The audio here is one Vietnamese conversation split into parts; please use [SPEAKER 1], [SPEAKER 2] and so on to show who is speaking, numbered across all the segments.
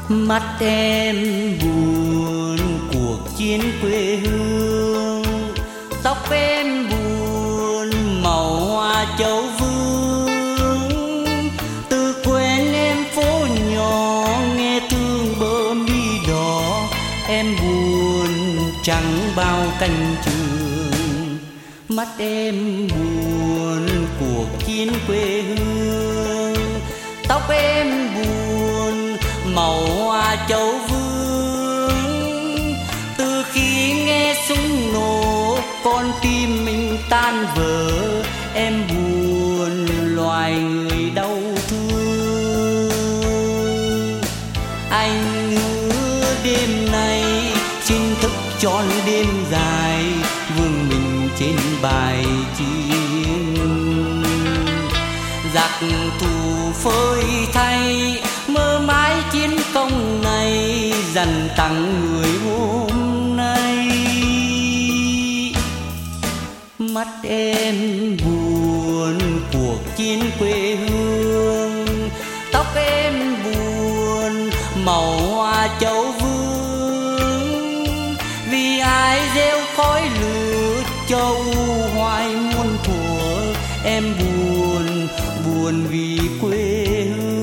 [SPEAKER 1] Mắt em buồn cuộc chiến quê hương, tóc em buồn màu hoa châu vương. Từ quên em phố nhỏ nghe thương bờ mi đỏ, em buồn trắng bao cánh trường. Mắt em buồn cuộc chiến quê hương, tóc em buồn màu hoa châu vương. Từ khi nghe súng nổ con tim mình tan vỡ, em buồn loài người đau thương. Anh hứa đêm nay xin thức trọn đêm dài, vương mình trên bài chiến. Giặc thù phơi thay mơ mãi chiến công này, dần tặng người hôm nay. Mắt em buồn cuộc chiến quê hương, tóc em buồn màu hoa châu vương. Vì ai gieo khói lửa châu hoài muôn thuở, em buồn buồn vì quê hương.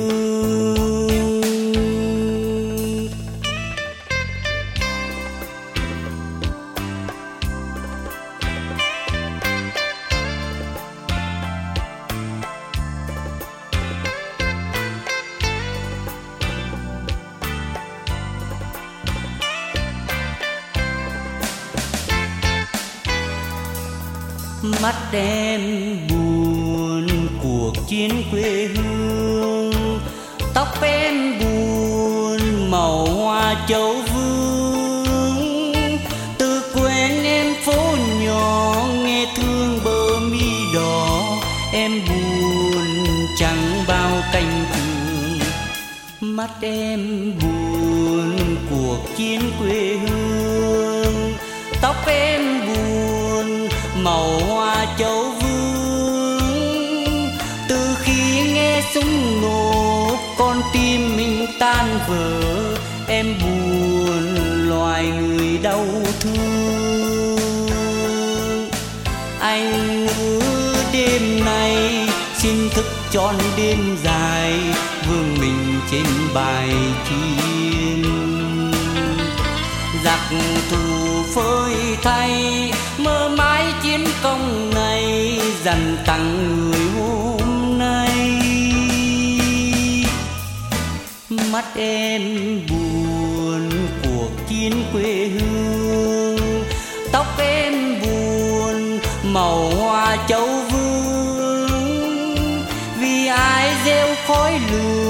[SPEAKER 1] Mắt em buồn cuộc chiến quê hương, tóc em buồn màu hoa châu vương. Từ quên em phố nhỏ nghe thương bờ mi đỏ, em buồn trắng bao cánh trường. Mắt em buồn cuộc chiến quê hương, tóc em buồn màu hoa châu vương. Từ khi nghe súng nổ con tim mình tan vỡ, em buồn loài người đau thương. Anh hứa đêm nay xin thức trọn đêm dài, vương mình trên bài chiến. Giặc thù phơi thay mơ mãi chiến công này, dần tặng người hôm nay. Mắt em buồn cuộc chiến quê hương, tóc em buồn màu hoa châu vương. Vì ai gieo khói lửa